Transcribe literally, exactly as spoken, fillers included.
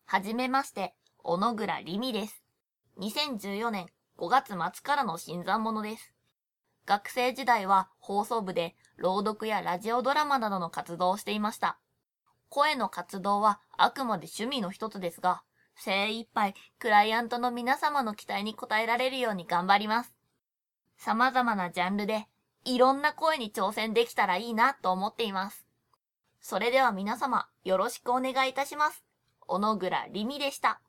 はじめまして、小野倉りみです。にせんじゅうよねんごがつ末からの新参者です。学生時代は放送部で朗読やラジオドラマなどの活動をしていました。声の活動はあくまで趣味の一つですが、精一杯クライアントの皆様の期待に応えられるように頑張ります。様々なジャンルでいろんな声に挑戦できたらいいなと思っています。それでは皆様よろしくお願いいたします。小野倉りみでした。